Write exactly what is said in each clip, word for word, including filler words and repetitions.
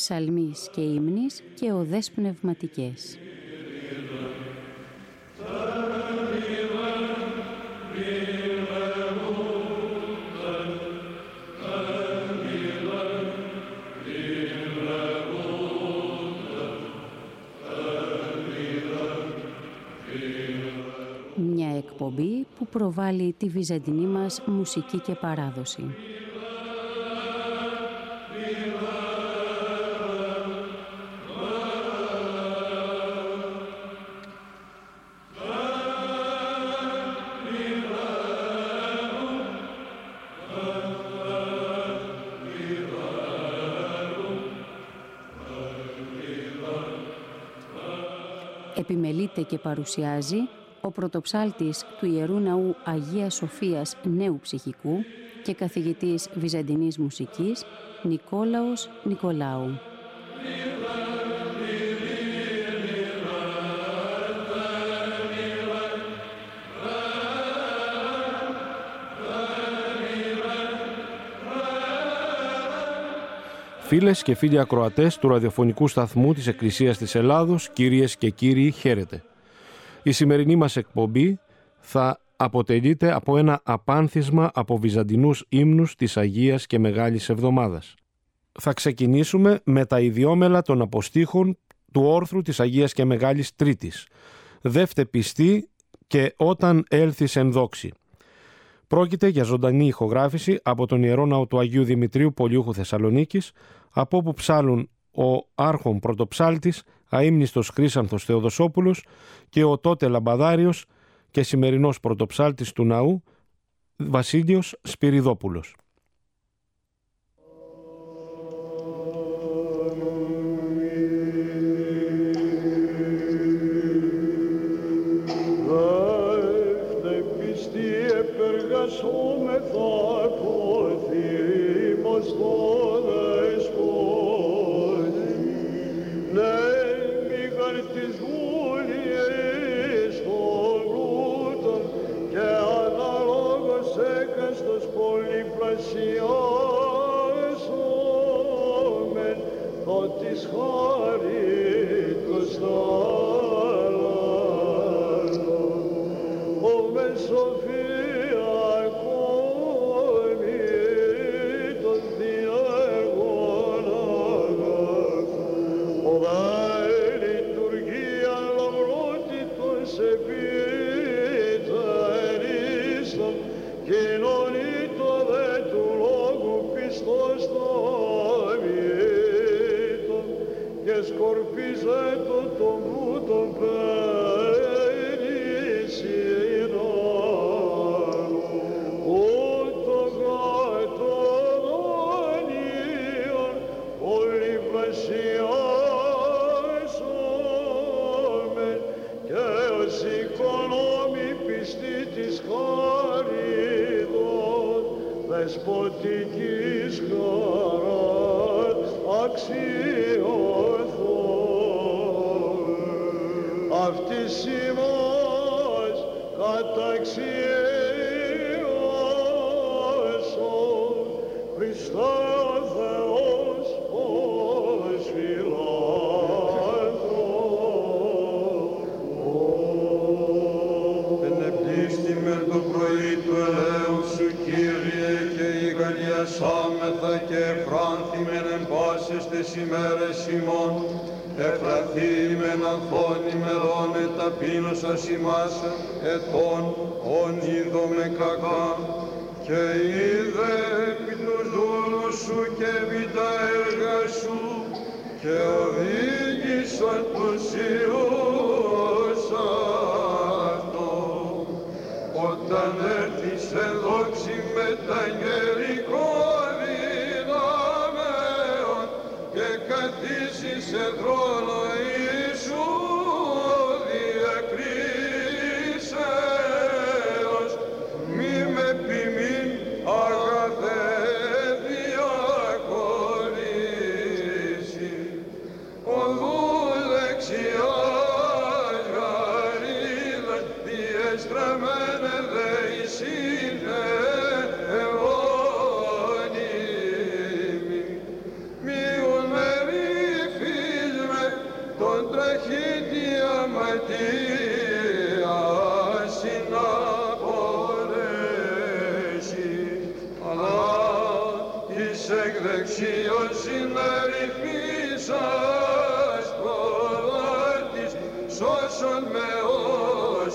ψαλμής και ύμνης και οδές πνευματικές. Μια εκπομπή που προβάλλει τη βυζαντινή μας μουσική και παράδοση. Επιμελείται και παρουσιάζει ο πρωτοψάλτης του Ιερού Ναού Αγίας Σοφίας Νέου Ψυχικού και καθηγητής βυζαντινής μουσικής Νικόλαος Νικολάου. Φίλες και φίλοι ακροατές του ραδιοφωνικού σταθμού της Εκκλησίας της Ελλάδος, κυρίες και κύριοι, χαίρετε. Η σημερινή μας εκπομπή θα αποτελείται από ένα απάνθισμα από βυζαντινούς ύμνους της Αγίας και Μεγάλης Εβδομάδας. Θα ξεκινήσουμε με τα ιδιόμελα των αποστήχων του όρθρου της Αγίας και Μεγάλης Τρίτης. Δεύτε πιστή και όταν έλθεις εν δόξη. Πρόκειται για ζωντανή ηχογράφηση από τον Ιερό Ναό του Αγίου Δημητρίου Πολιούχου Θεσσαλονίκης, από όπου ψάλουν ο άρχον πρωτοψάλτης αείμνηστος Χρύσανθος Θεοδοσόπουλος και ο τότε λαμπαδάριος και σημερινός πρωτοψάλτης του ναού Βασίλειος Σπυριδόπουλος. Δεσποτικής χαράς αξιωθώ, αυτής ημάς καταξιώσον, Χριστέ Θεός ως φιλάνθρωπος. Ενεπλήστη με το πρωί του ελέου σου, Κύριε, και ηγαλιασάμεθα και εφράνθημεν εν πάσες τες ημέρες ημών, εφραθήμεν ανθών ημερών εταπείνωσας ημάς ετών, ον είδομε κακά, και είδε επί τους δούλους σου και επί τα έργα σου, και οδήγησαν τους ιούς αυτών, όταν έρθεις εν δόξη με τα γερικών δυνάμεων και καθίσεις σε θρόνο Ιησού διακρίσεως, μη με ποιμήν αγαθέ διακονήσει, οδού δεξιάς γαρίδας διεστραμμένε δεησίνε ευώνυμη, μη ουν μερί τραχήτη αματία συναπορέσει, αλλά της εκδεξίως συναρρυθμίσας προδάτης, σώσον με ως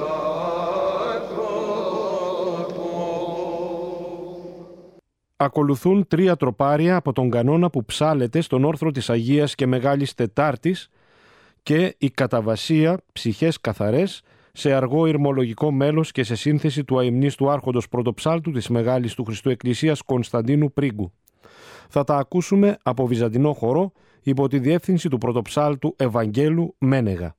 φιλάνθρωπο. Ακολουθούν τρία τροπάρια από τον κανόνα που ψάλεται στον όρθρο της Αγίας και Μεγάλης Τετάρτης και η καταβασία ψυχές καθαρές σε αργό ηρμολογικό μέλος και σε σύνθεση του αημνίστου άρχοντος πρωτοψάλτου της Μεγάλης του Χριστού Εκκλησίας Κωνσταντίνου Πρίγκου. Θα τα ακούσουμε από βυζαντινό χορό υπό τη διεύθυνση του πρωτοψάλτου Ευαγγέλου Μένεγα.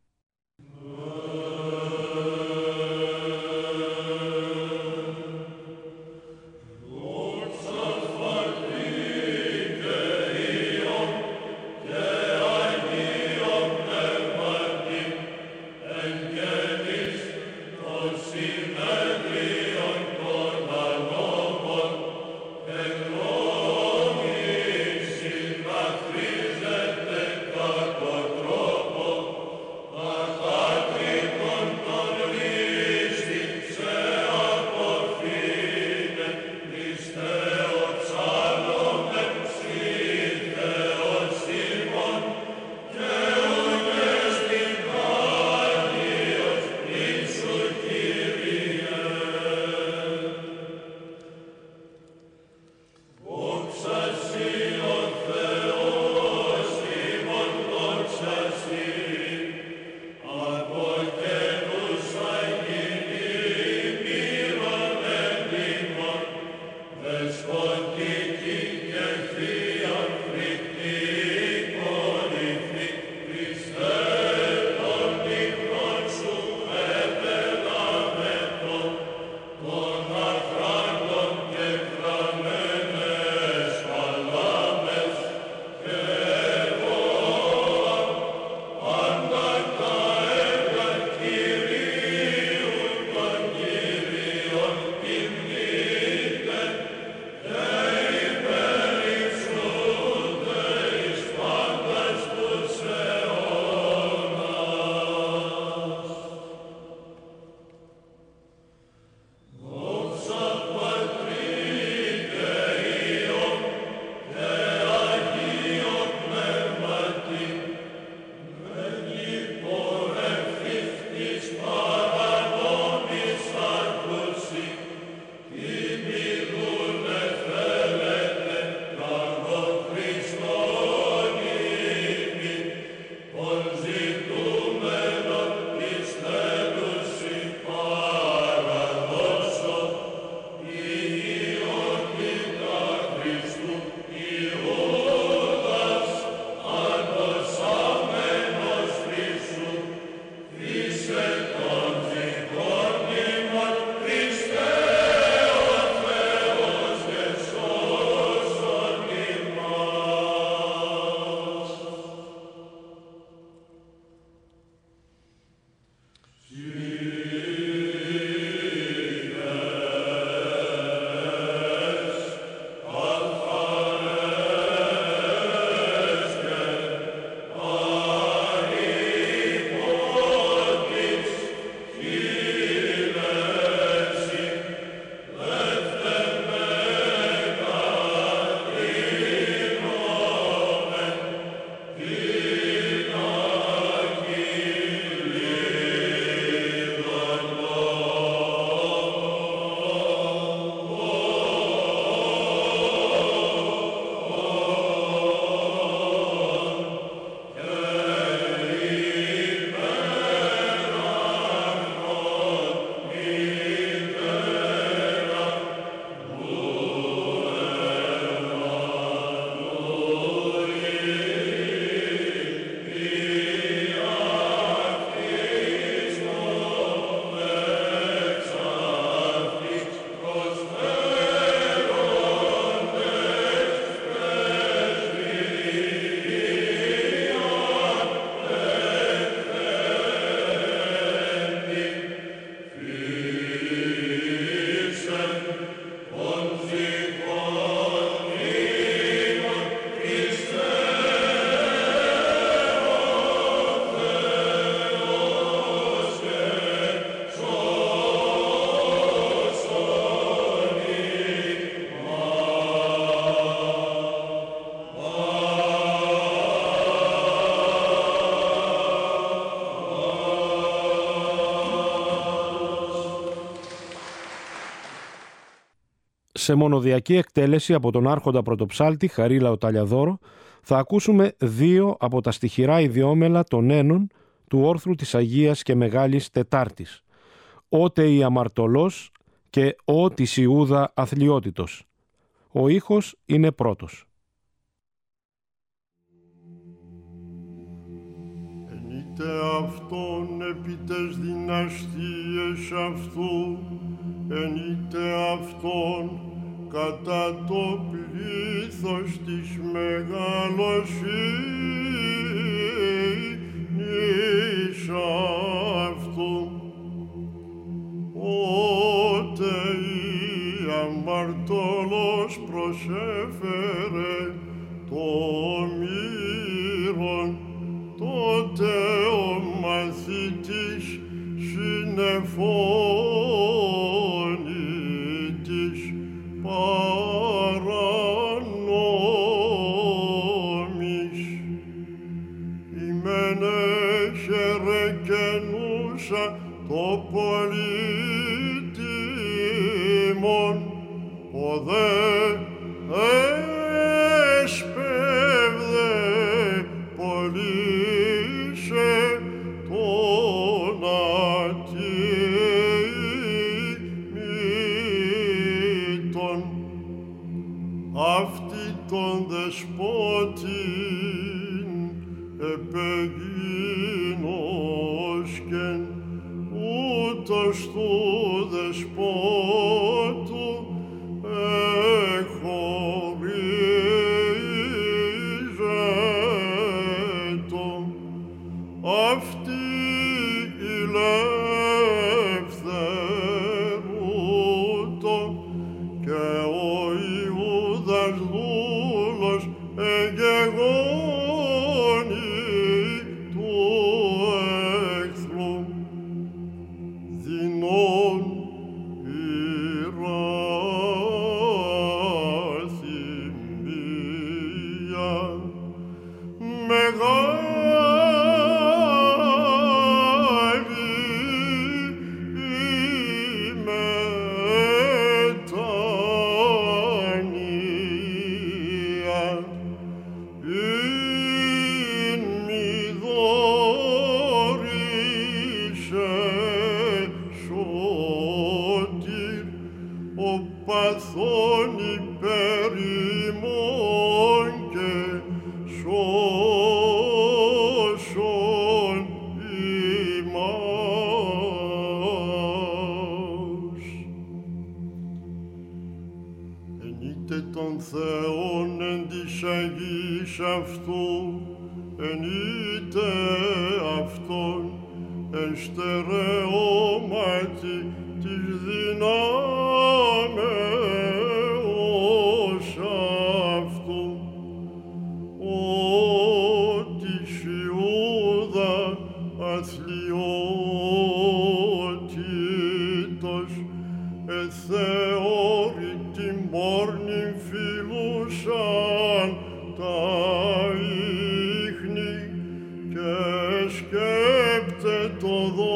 Amen. Σε μονοδιακή εκτέλεση από τον άρχοντα πρωτοψάλτη Χαρίλαο Ταλιαδόρο θα ακούσουμε δύο από τα στιχηρά ιδιόμελα των ένων του όρθρου της Αγίας και Μεγάλης Τετάρτης, «Ότε η αμαρτωλός» και «Ω της Ιούδα αθλιότητος». Ο ήχος είναι πρώτος. Ενείτε αυτόν επί τες δυναστείες αυτού, ενείτε αυτόν κατά το πλήθος της μεγαλοσύνης αυτού. Ότε η αμαρτωλός προσέφερε το μύρον, τότε ο μαθητής συνεφώνητης παρανόμης. Ημένε χερεκενούσα το πολύτιμον, ποδέ έσπευδε πολύσε τον ατίμητον. Αυτή τον δεσπότην επεγίνωσκεν, ούτως του δεσπότου εχωρίζετο. Αυτή ηλεύθερούτο και ο Ιούδας δούλος εγεγόνη του εχθρού, δεινών πειράθυμια μεγάλη μετάνοια, ειν μη δώρισε σωτήρ, ο παθών υπέρ ημών και σώσον ημάς. Ενείτε τον Θεόν εν της Αγίας αυτού, ενείτε αυτόν εν στερεώματι της δυνάμεως αυτού. Ω της Ιούδα αθλιότητος, εθεώρη την πόρνην φιλούσαν τα ίχνη και σκέπτε το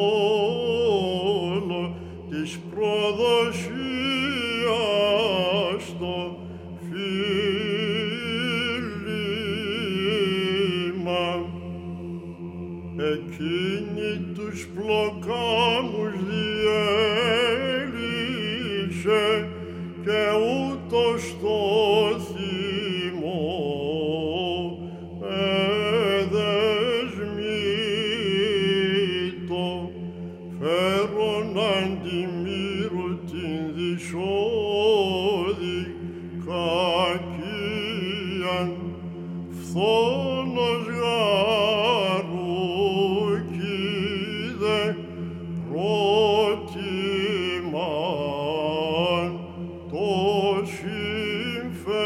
δόλο της προδοσίας το φίλημα. Εκείνη τους πλοκάμους διέλυσε και ούτως το θυμό εδεσμήτω, φέρον αντιμύρου την δυσόδη κακίαν, φθόνος γαρούκηδε πρότιμαν το συμφέρον.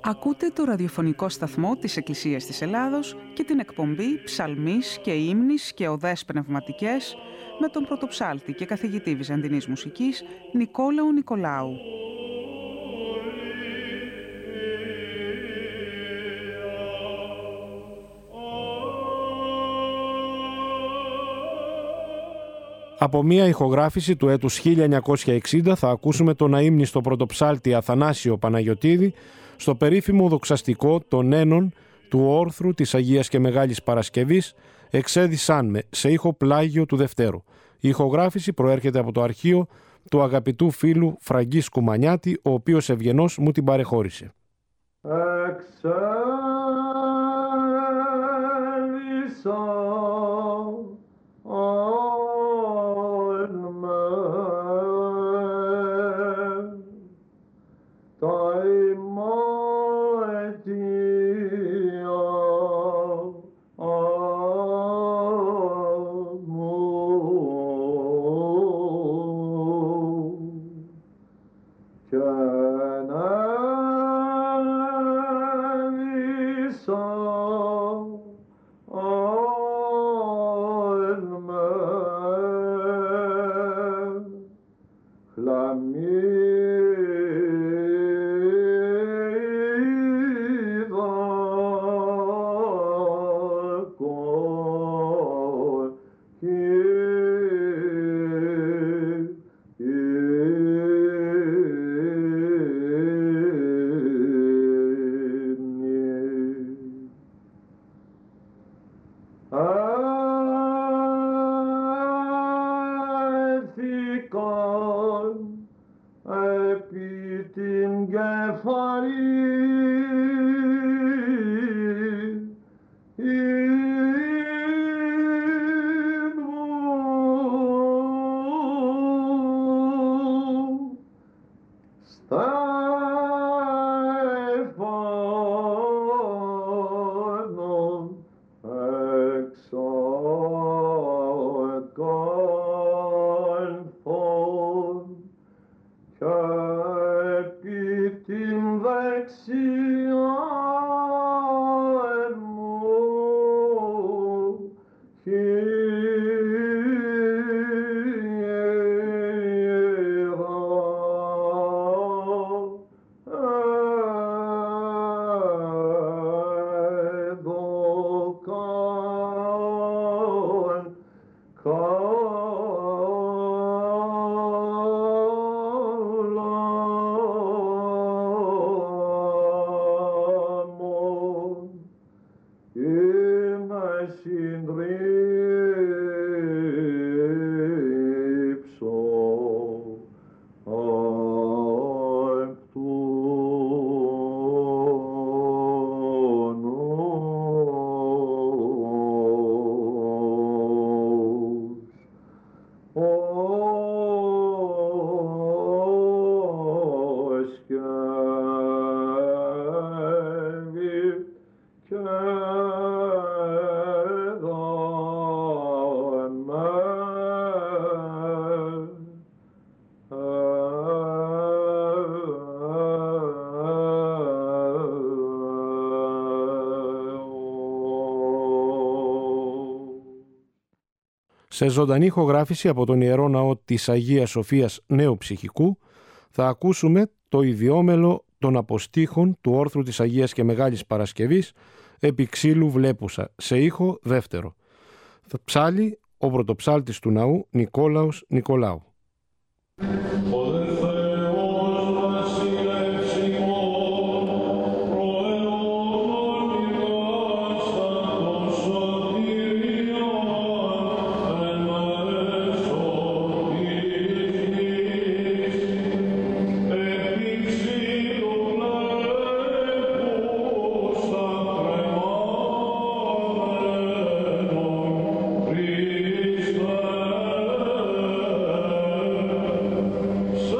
Ακούτε το ραδιοφωνικό σταθμό της Εκκλησίας της Ελλάδος και την εκπομπή «Ψαλμής και ύμνης και οδές πνευματικές» με τον πρωτοψάλτη και καθηγητή βυζαντινής μουσικής Νικόλαο Νικολάου. Από μία ηχογράφηση του έτους χίλια εννιακόσια εξήντα θα ακούσουμε τον αείμνηστο πρωτοψάλτη Αθανάσιο Παναγιωτίδη στο περίφημο δοξαστικό των Ένων του όρθρου της Αγίας και Μεγάλης Παρασκευής «Εξέδισάν με» σε ήχο πλάγιο του Δευτέρου. Η ηχογράφηση προέρχεται από το αρχείο του αγαπητού φίλου Φραγκίσκου Μανιάτη, ο οποίος ευγενώς μου την παρεχώρησε. Σε ζωντανή ηχογράφηση από τον Ιερό Ναό της Αγίας Σοφίας Νέου Ψυχικού θα ακούσουμε το ιδιόμελο των αποστήχων του όρθρου της Αγίας και Μεγάλης Παρασκευής επί ξύλου βλέπουσα, σε ήχο δεύτερο. Θα ψάλει ο πρωτοψάλτης του ναού Νικόλαος Νικολάου. So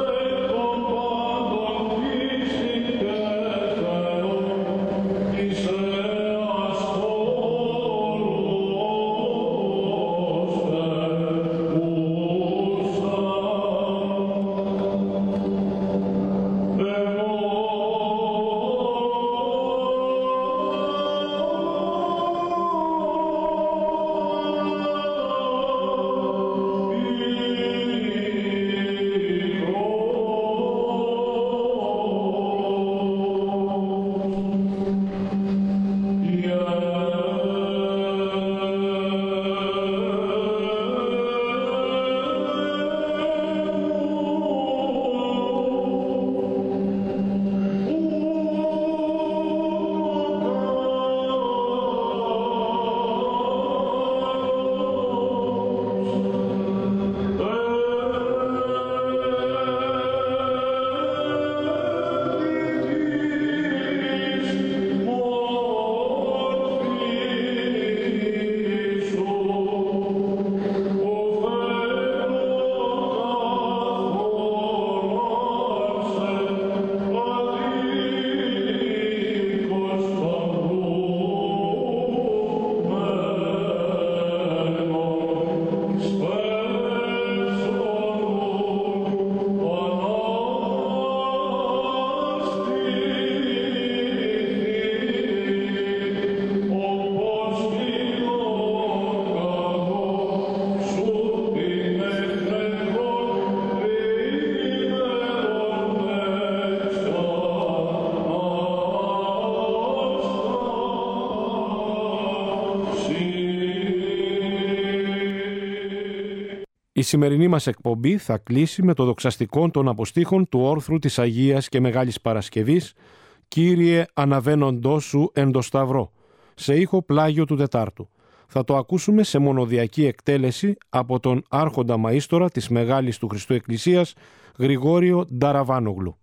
Η σημερινή μας εκπομπή θα κλείσει με το δοξαστικό των αποστήχων του όρθρου της Αγίας και Μεγάλης Παρασκευής «Κύριε αναβαίνοντός σου εν το Σταυρό», σε ήχο πλάγιο του Τετάρτου. Θα το ακούσουμε σε μονοδιακή εκτέλεση από τον άρχοντα μαΐστορα της Μεγάλης του Χριστού Εκκλησίας Γρηγόριο Νταραβάνογλου.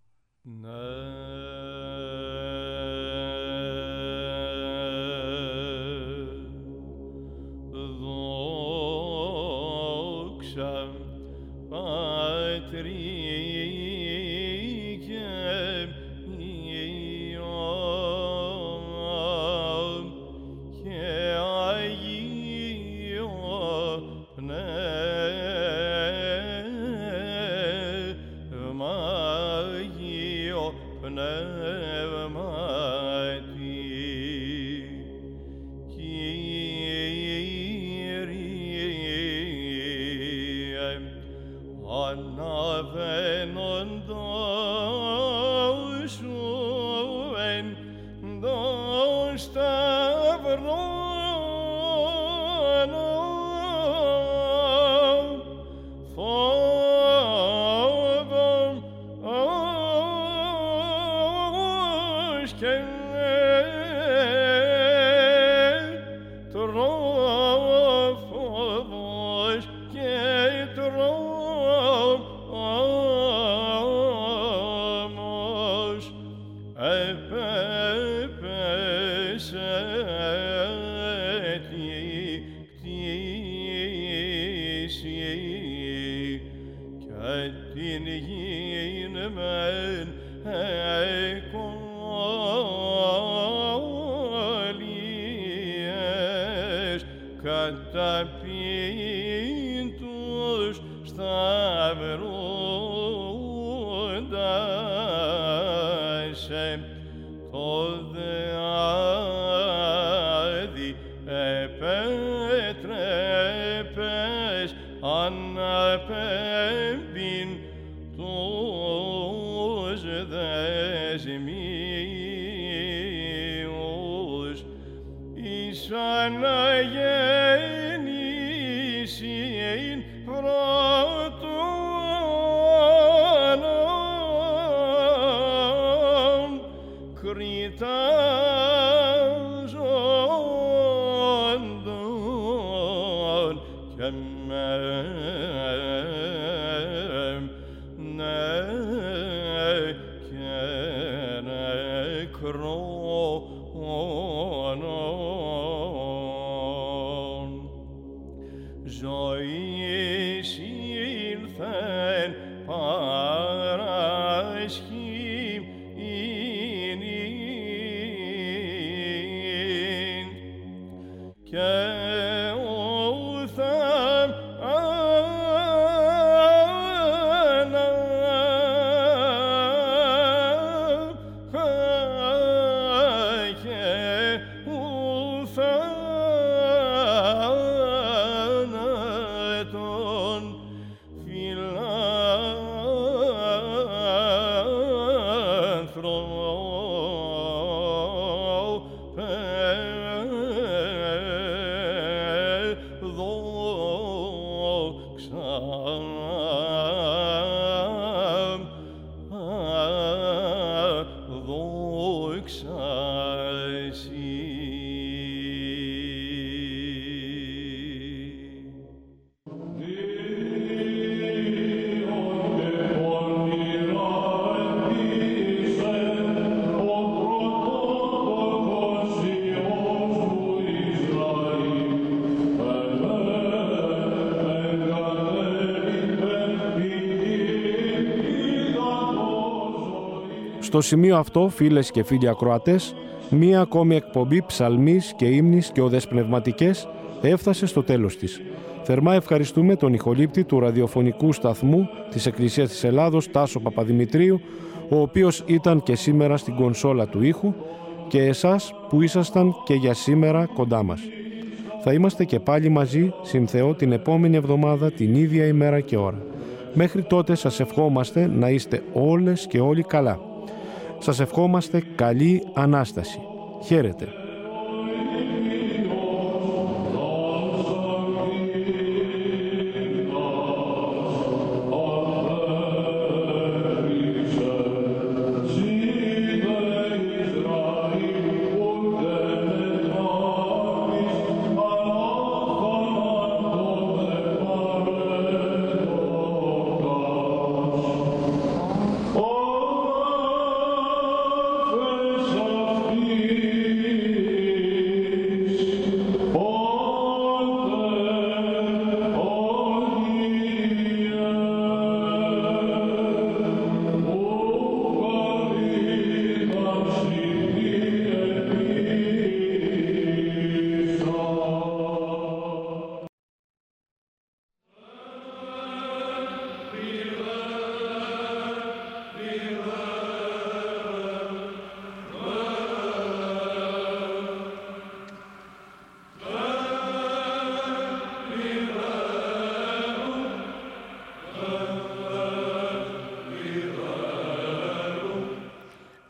Στο σημείο αυτό, φίλες και φίλοι ακροατές, μία ακόμη εκπομπή ψαλμής και ύμνης και οδές πνευματικές έφτασε στο τέλος της. Θερμά ευχαριστούμε τον ηχολήπτη του ραδιοφωνικού σταθμού της Εκκλησίας της Ελλάδος, Τάσο Παπαδημητρίου, ο οποίος ήταν και σήμερα στην κονσόλα του ήχου, και εσάς που ήσασταν και για σήμερα κοντά μας. Θα είμαστε και πάλι μαζί, συν Θεό, την επόμενη εβδομάδα, την ίδια ημέρα και ώρα. Μέχρι τότε σας ευχόμαστε να είστε όλες και όλοι καλά. Σας ευχόμαστε καλή Ανάσταση. Χαίρετε.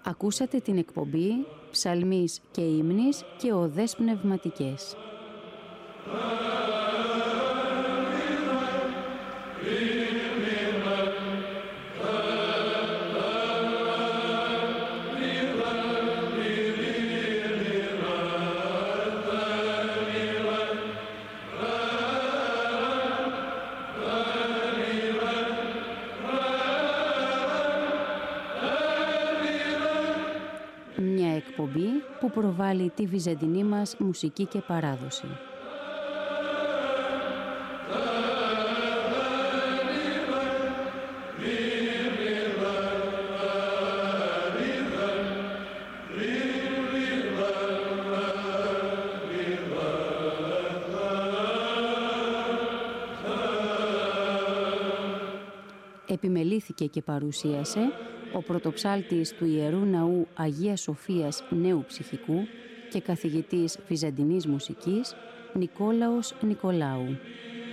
Ακούσατε την εκπομπή «Ψαλμής και ύμνης και οδές πνευματικές». Εκπομπή που προβάλλει τη βυζαντινή μας μουσική και παράδοση. Επιμελήθηκε και παρουσίασε ο πρωτοψάλτης του Ιερού Ναού Αγίας Σοφίας Νέου Ψυχικού και καθηγητής βυζαντινής μουσικής Νικόλαος Νικολάου.